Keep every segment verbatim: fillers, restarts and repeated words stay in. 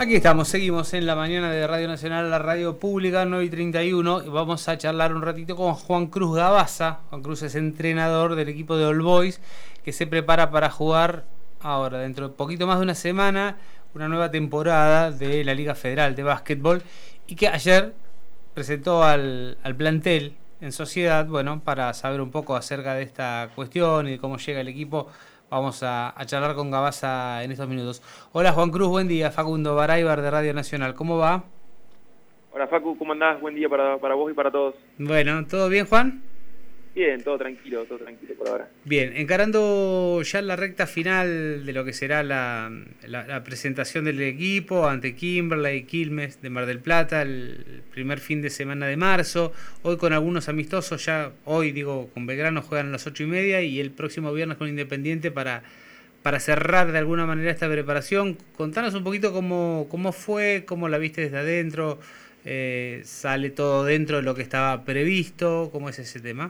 Aquí estamos, seguimos en la mañana de Radio Nacional, la radio pública, nueve y treinta y uno, y vamos a charlar un ratito con Juan Cruz Gabaza. Juan Cruz es entrenador del equipo de All Boys, que se prepara para jugar ahora, dentro de poquito más de una semana, una nueva temporada de la Liga Federal de Básquetbol, y que ayer presentó al, al plantel en sociedad, bueno, para saber un poco acerca de esta cuestión y de cómo llega el equipo. Vamos a, a charlar con Gabaza en estos minutos. Hola Juan Cruz, buen día. Facundo Baraybar de Radio Nacional, ¿cómo va? Hola Facu, ¿cómo andás? Buen día para, para vos y para todos. Bueno, ¿todo bien, Juan? Bien, todo tranquilo, todo tranquilo por ahora. Bien, encarando ya la recta final de lo que será la, la, la presentación del equipo ante Kimberley y Quilmes de Mar del Plata el primer fin de semana de marzo. Hoy con algunos amistosos, ya hoy digo con Belgrano juegan a las ocho y media y el próximo viernes con Independiente para, para cerrar de alguna manera esta preparación. Contanos un poquito cómo, cómo fue, cómo la viste desde adentro, eh, sale todo dentro de lo que estaba previsto, ¿cómo es ese tema?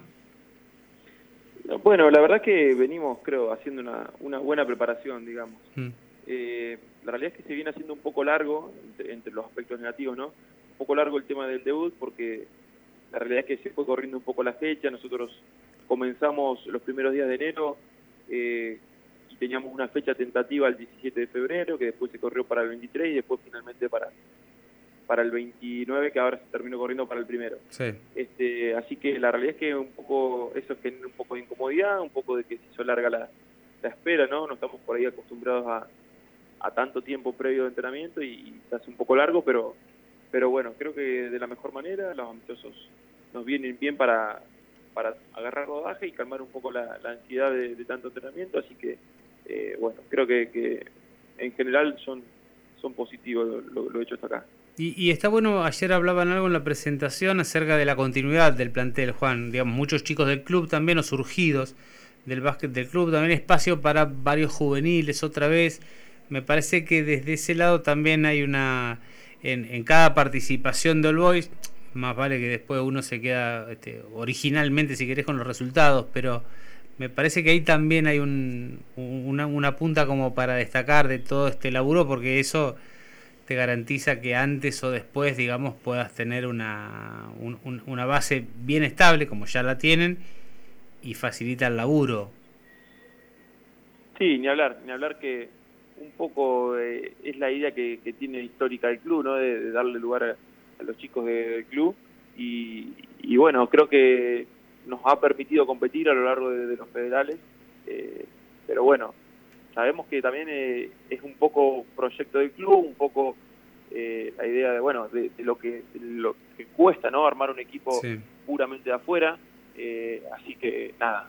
Bueno, la verdad que venimos, creo, haciendo una, una buena preparación, digamos. Mm. Eh, la realidad es que se viene haciendo un poco largo, entre, entre los aspectos negativos, ¿no? Un poco largo el tema del debut, porque la realidad es que se fue corriendo un poco la fecha. Nosotros comenzamos los primeros días de enero eh, y teníamos una fecha tentativa el diecisiete de febrero, que después se corrió para el veintitrés y después finalmente para... para el veintinueve, que ahora se terminó corriendo para el primero. Sí. Este, así que la realidad es que un poco eso genera un poco de incomodidad, un poco de que se hizo larga la, la espera, ¿no? No estamos por ahí acostumbrados a, a tanto tiempo previo de entrenamiento y, y se hace un poco largo, pero pero bueno, creo que de la mejor manera los amistosos nos vienen bien para, para agarrar rodaje y calmar un poco la, la ansiedad de, de tanto entrenamiento, así que eh, bueno, creo que, que en general son, son positivos lo, lo hecho hasta acá. Y, y está bueno, ayer hablaban algo en la presentación acerca de la continuidad del plantel, Juan. Digamos, muchos chicos del club también, o surgidos del básquet del club, también espacio para varios juveniles otra vez. Me parece que desde ese lado también hay una... En, en cada participación de All Boys, más vale que después uno se queda este, originalmente, si querés, con los resultados, pero me parece que ahí también hay un, una, una punta como para destacar de todo este laburo, porque eso... te garantiza que antes o después, digamos, puedas tener una, un, una base bien estable, como ya la tienen, y facilita el laburo. Sí, ni hablar, ni hablar que un poco eh, es la idea que, que tiene histórica el club, ¿no? De, de darle lugar a, a los chicos de, del club, y, y bueno, creo que nos ha permitido competir a lo largo de, de los federales, eh, pero bueno, sabemos que también eh, es un poco proyecto del club, un poco eh, la idea de bueno de, de lo que de lo que cuesta, ¿no? Armar un equipo sí. puramente de afuera, eh, así que nada.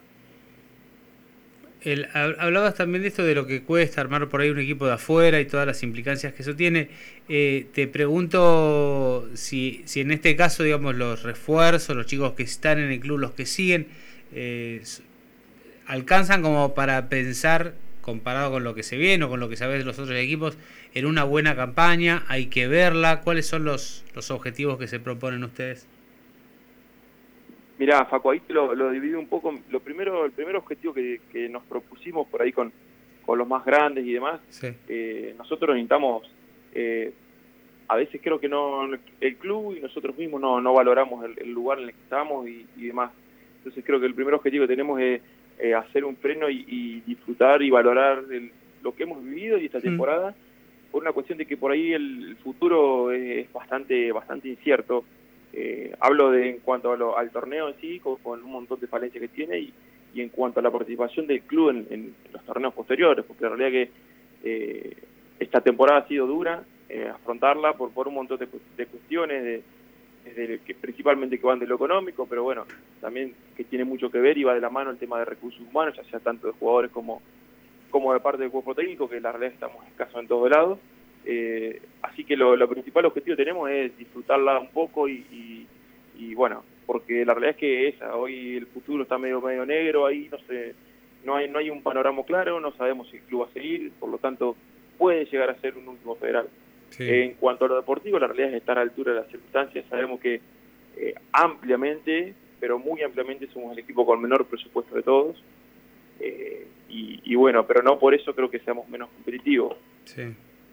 El, hablabas también de esto de lo que cuesta armar por ahí un equipo de afuera y todas las implicancias que eso tiene. Eh, te pregunto si, si en este caso, digamos, los refuerzos, los chicos que están en el club, los que siguen, eh, alcanzan como para pensar, comparado con lo que se viene o con lo que sabes de los otros equipos, en una buena campaña. Hay que verla. ¿Cuáles son los, los objetivos que se proponen ustedes? Mirá, Facu, ahí lo, lo dividí un poco. Lo primero, el primer objetivo que, que nos propusimos por ahí con, con los más grandes y demás, sí. eh, nosotros necesitamos, eh, a veces creo que no el club y nosotros mismos no, no valoramos el, el lugar en el que estamos y, y demás. Entonces creo que el primer objetivo que tenemos es eh, hacer un freno y, y disfrutar y valorar el, lo que hemos vivido y esta temporada, mm. por una cuestión de que por ahí el, el futuro es bastante, bastante incierto. Eh, hablo de en cuanto a lo, al torneo en sí, con, con un montón de falencias que tiene, y, y en cuanto a la participación del club en, en, en los torneos posteriores, porque en realidad que eh, esta temporada ha sido dura, eh, afrontarla por, por un montón de, de cuestiones, de, desde que, principalmente que van de lo económico, pero bueno, también que tiene mucho que ver y va de la mano el tema de recursos humanos, ya sea tanto de jugadores como, como de parte del cuerpo técnico, que la realidad estamos escasos en todos lados. Eh, así que lo, lo principal objetivo que tenemos es disfrutarla un poco y, y, y bueno, porque la realidad es que esa, hoy el futuro está medio medio negro, ahí no sé, no hay no hay un panorama claro, no sabemos si el club va a seguir, por lo tanto puede llegar a ser un último federal. Sí. Eh, en cuanto a lo deportivo, la realidad es estar a la altura de las circunstancias. Sabemos que eh, ampliamente, pero muy ampliamente, somos el equipo con menor presupuesto de todos, eh, y, y bueno, pero no por eso creo que seamos menos competitivos. Sí.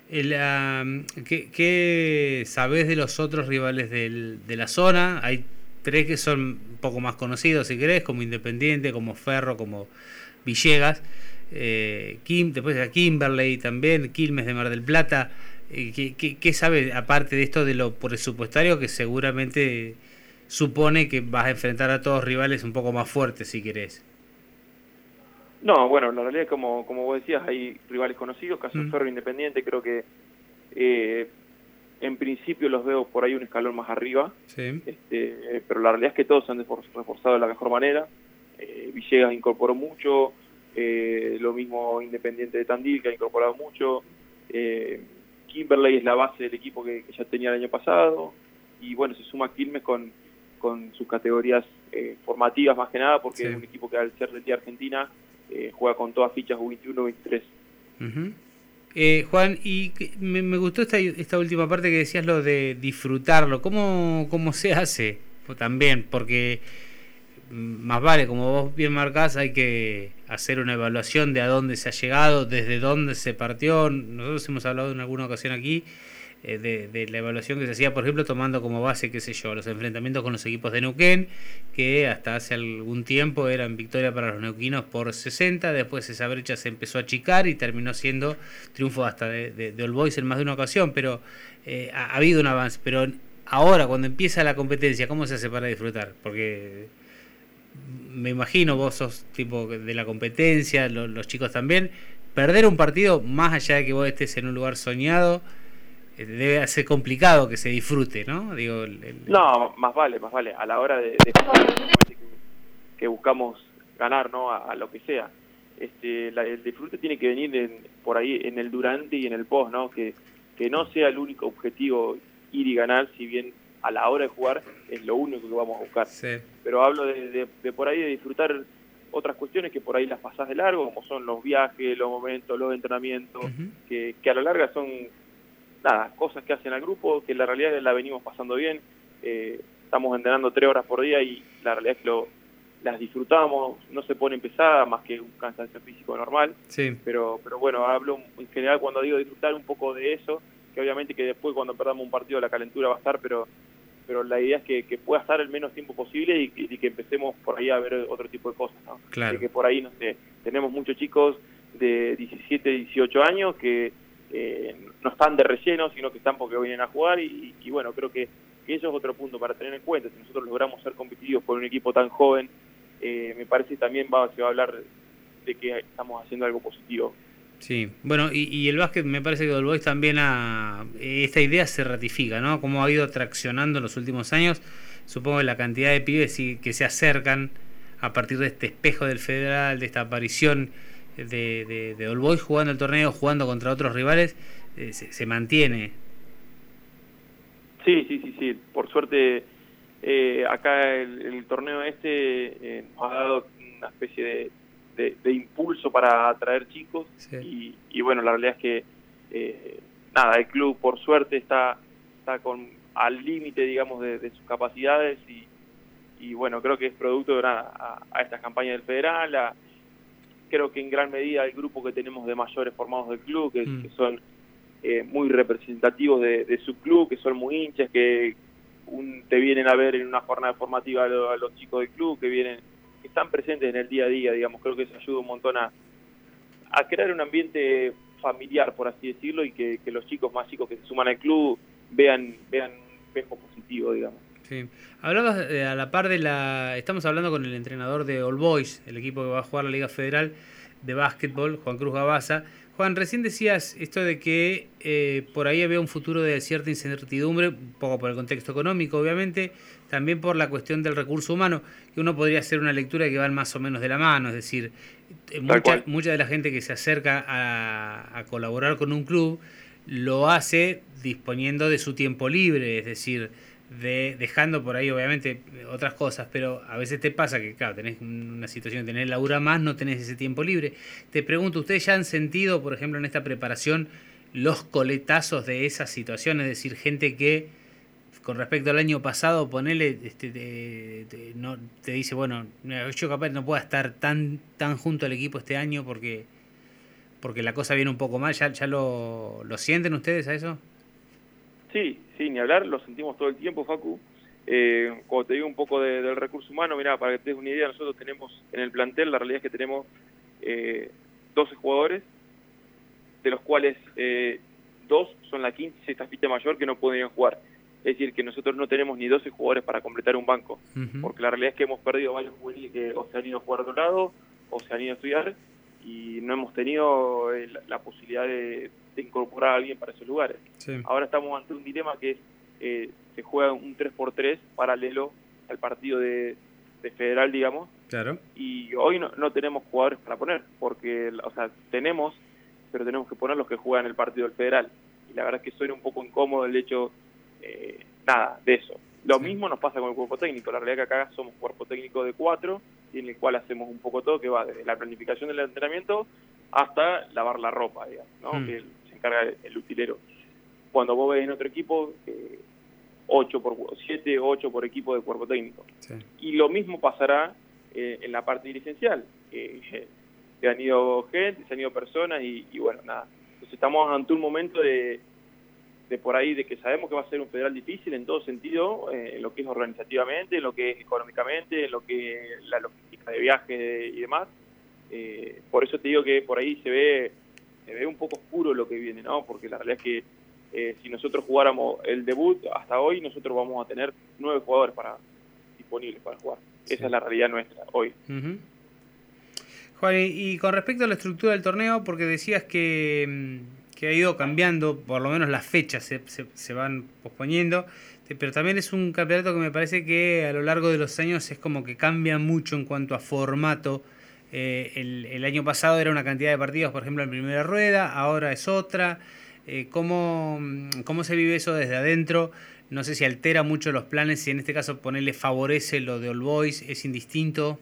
El, um, ¿qué, ¿Qué sabés de los otros rivales del, de la zona? Hay tres que son un poco más conocidos, si querés, como Independiente, como Ferro, como Villegas. Eh, Kim, después a Kimberley también, Quilmes de Mar del Plata. Eh, ¿qué, qué, ¿Qué sabes, aparte de esto de lo presupuestario, que seguramente supone que vas a enfrentar a todos rivales un poco más fuertes, si querés? No, bueno, la realidad es como, como vos decías, hay rivales conocidos, caso mm. Ferro Independiente, creo que eh, en principio los veo por ahí un escalón más arriba, sí. este, pero la realidad es que todos se han reforzado de la mejor manera. eh, Villegas incorporó mucho, eh, lo mismo Independiente de Tandil, que ha incorporado mucho, eh, Kimberley es la base del equipo que, que ya tenía el año pasado, y bueno, se suma Quilmes con, con sus categorías eh, formativas más que nada, porque sí. es un equipo que al ser de Tía Argentina eh, juega con todas fichas U veintiuno, veintitrés. Uh-huh. Eh, Juan, y me, me gustó esta, esta última parte que decías, lo de disfrutarlo. ¿Cómo, cómo se hace? Pues también, porque más vale, como vos bien marcás, hay que hacer una evaluación de a dónde se ha llegado, desde dónde se partió. Nosotros hemos hablado en alguna ocasión aquí eh, de, de la evaluación que se hacía, por ejemplo, tomando como base, qué sé yo, los enfrentamientos con los equipos de Neuquén, que hasta hace algún tiempo eran victoria para los neuquinos por sesenta, después esa brecha se empezó a achicar y terminó siendo triunfo hasta de, de, de All Boys en más de una ocasión, pero eh, ha, ha habido un avance. Pero ahora, cuando empieza la competencia, ¿cómo se hace para disfrutar? Porque me imagino, vos sos tipo de la competencia, lo, los chicos también, perder un partido, más allá de que vos estés en un lugar soñado, eh, debe ser complicado que se disfrute, ¿no? Digo, el, el... No, más vale, más vale, a la hora de, de jugar, que, que buscamos ganar, ¿no? A, a lo que sea. Este, la, el disfrute tiene que venir en, por ahí en el durante y en el post, ¿no? Que, que no sea el único objetivo ir y ganar, si bien a la hora de jugar es lo único que vamos a buscar. Sí. Pero hablo de, de, de por ahí de disfrutar otras cuestiones que por ahí las pasás de largo, como son los viajes, los momentos, los entrenamientos, uh-huh. que, que a la larga son nada, cosas que hacen al grupo, que en la realidad la venimos pasando bien. Eh, estamos entrenando tres horas por día y la realidad es que lo, las disfrutamos, no se pone pesada más que un cansancio físico normal. Sí. Pero, pero bueno, hablo en general cuando digo disfrutar un poco de eso, que obviamente que después cuando perdamos un partido la calentura va a estar, pero pero la idea es que, que pueda estar el menos tiempo posible y, y que empecemos por ahí a ver otro tipo de cosas, ¿no? Claro. De que por ahí, no sé, tenemos muchos chicos de diecisiete, dieciocho años que eh, no están de relleno, sino que están porque vienen a jugar y, y bueno, creo que, que eso es otro punto para tener en cuenta. Si nosotros logramos ser competitivos por un equipo tan joven, eh, me parece que también va, se va a hablar de que estamos haciendo algo positivo. Sí, bueno, y, y el básquet me parece que All Boys también ha, esta idea se ratifica, ¿no? Como ha ido traccionando en los últimos años, supongo que la cantidad de pibes que se acercan a partir de este espejo del Federal, de esta aparición de, de, de All Boys jugando el torneo, jugando contra otros rivales, eh, se, se mantiene. Sí, sí, sí, sí, por suerte eh, acá el, el torneo este eh, nos ha dado una especie de De, de impulso para atraer chicos. Sí. y, y bueno, la realidad es que eh, nada, el club por suerte está está con al límite, digamos, de, de sus capacidades y, y bueno, creo que es producto de nada, a, a estas campañas del Federal, a, creo que en gran medida el grupo que tenemos de mayores formados del club, que, mm. que son eh, muy representativos de, de su club, que son muy hinchas, que un, te vienen a ver en una jornada formativa a, lo, a los chicos del club, que vienen que están presentes en el día a día, digamos. Creo que eso ayuda un montón a, a crear un ambiente familiar, por así decirlo, y que, que los chicos más chicos que se suman al club vean vean un espejo positivo, digamos. Sí. Hablabas eh, a la par de la... Estamos hablando con el entrenador de All Boys, el equipo que va a jugar la Liga Federal de Básquetbol, Juan Cruz Gabaza. Juan, recién decías esto de que eh, por ahí había un futuro de cierta incertidumbre, un poco por el contexto económico, obviamente, también por la cuestión del recurso humano, que uno podría hacer una lectura que van más o menos de la mano, es decir, mucha, mucha de la gente que se acerca a, a colaborar con un club lo hace disponiendo de su tiempo libre, es decir, de dejando por ahí obviamente otras cosas, pero a veces te pasa que, claro, tenés una situación de tener labura más, no tenés ese tiempo libre. Te pregunto, ¿ustedes ya han sentido, por ejemplo, en esta preparación, los coletazos de esa situación? Es decir, gente que, con respecto al año pasado, ponele, este, te, te, no, te dice, bueno, yo capaz no puedo estar tan, tan junto al equipo este año porque, porque la cosa viene un poco mal. ¿Ya, ya lo, lo sienten ustedes a eso? Sí, sí, ni hablar, lo sentimos todo el tiempo, Facu. Eh, como te digo un poco de, del recurso humano, mira, para que te des una idea, nosotros tenemos en el plantel, la realidad es que tenemos eh, doce jugadores, de los cuales eh, dos son la quinta y sexta ficha mayor que no podían jugar. Es decir, que nosotros no tenemos ni doce jugadores para completar un banco, uh-huh. porque la realidad es que hemos perdido varios juveniles que o se han ido a jugar a otro lado o se han ido a estudiar y no hemos tenido eh, la, la posibilidad de, de incorporar a alguien para esos lugares. Sí. Ahora estamos ante un dilema que es, eh, se juega un tres por tres paralelo al partido de, de Federal, digamos, claro. Y hoy no, no tenemos jugadores para poner, porque, o sea, tenemos, pero tenemos que poner los que juegan el partido del Federal. Y la verdad es que suena un poco incómodo el hecho, eh, nada, de eso. Lo sí. mismo nos pasa con el cuerpo técnico. La realidad es que acá somos cuerpo técnico de cuatro, y en el cual hacemos un poco todo, que va desde la planificación del entrenamiento hasta lavar la ropa, digamos, ¿no? Mm. Que se encarga el, el utilero. Cuando vos ves en otro equipo, eh, ocho por siete, ocho por equipo de cuerpo técnico. Sí. Y lo mismo pasará eh, en la parte dirigencial. Eh, se han ido gente, se han ido personas y, y bueno, nada. Entonces estamos ante un momento de, de por ahí, de que sabemos que va a ser un federal difícil en todo sentido, eh, en lo que es organizativamente, en lo que es económicamente, en lo que es la logística de viaje y demás. Eh, por eso te digo que por ahí se ve, se ve un poco oscuro lo que viene, ¿no? Porque la realidad es que Eh, si nosotros jugáramos el debut hasta hoy, nosotros vamos a tener nueve jugadores para disponibles para jugar. Sí. Esa es la realidad nuestra hoy. Uh-huh. Juan, y, y con respecto a la estructura del torneo, porque decías que, que ha ido cambiando, por lo menos las fechas se, se, se van posponiendo, pero también es un campeonato que me parece que a lo largo de los años es como que cambia mucho en cuanto a formato. Eh, el, el año pasado era una cantidad de partidos, por ejemplo, en primera rueda, ahora es otra. Eh, ¿cómo, ¿Cómo se vive eso desde adentro? No sé si altera mucho los planes, si en este caso ponerle favorece lo de All Boys, ¿es indistinto?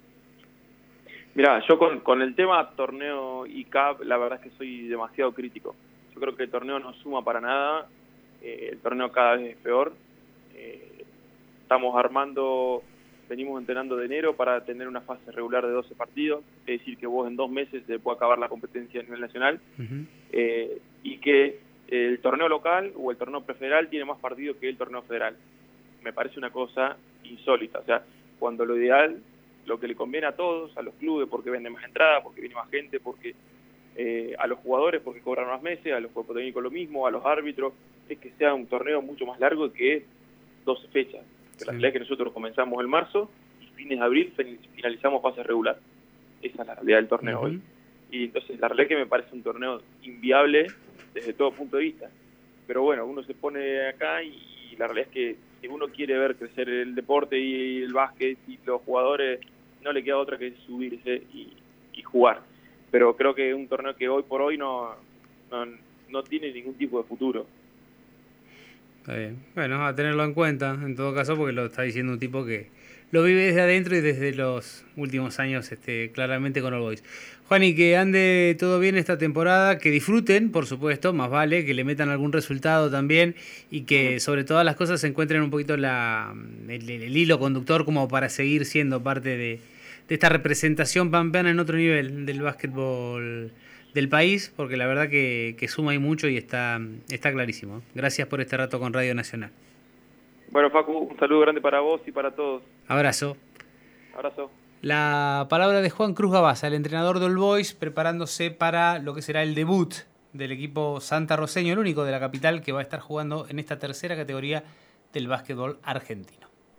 Mirá, yo con, con el tema torneo I C A P, la verdad es que soy demasiado crítico. Yo creo que el torneo no suma para nada, eh, el torneo cada vez es peor. Eh, estamos armando, venimos entrenando de enero para tener una fase regular de doce partidos, es decir, que vos en dos meses se puede acabar la competencia a nivel nacional. Uh-huh. Eh, y que el torneo local o el torneo prefederal tiene más partidos que el torneo federal. Me parece una cosa insólita. O sea, cuando lo ideal, lo que le conviene a todos, a los clubes porque venden más entradas, porque viene más gente, porque eh, a los jugadores porque cobran más meses, a los cuerpos técnicos lo mismo, a los árbitros, es que sea un torneo mucho más largo que doce fechas. Sí. La realidad es que nosotros comenzamos en marzo y fines de abril finalizamos fase regular. Esa es la realidad del torneo uh-huh. hoy. Y entonces la realidad es que me parece un torneo inviable desde todo punto de vista. Pero bueno, uno se pone acá y, y la realidad es que si uno quiere ver crecer el deporte y el básquet y los jugadores, no le queda otra que subirse y, y jugar. Pero creo que es un torneo que hoy por hoy no, no, no tiene ningún tipo de futuro. Está bien. Bueno, a tenerlo en cuenta en todo caso, porque lo está diciendo un tipo que lo vive desde adentro y desde los últimos años este, claramente con All Boys. Juan, y que ande todo bien esta temporada, que disfruten, por supuesto, más vale, que le metan algún resultado también y que sobre todas las cosas se encuentren un poquito la, el, el hilo conductor como para seguir siendo parte de, de esta representación pampeana en otro nivel del básquetbol del país, porque la verdad que, que suma y mucho y está, está clarísimo. Gracias por este rato con Radio Nacional. Bueno, Facu, un saludo grande para vos y para todos. Abrazo. Abrazo. La palabra de Juan Cruz Gabasa, el entrenador de All Boys, preparándose para lo que será el debut del equipo santarroceño, el único de la capital que va a estar jugando en esta tercera categoría del básquetbol argentino.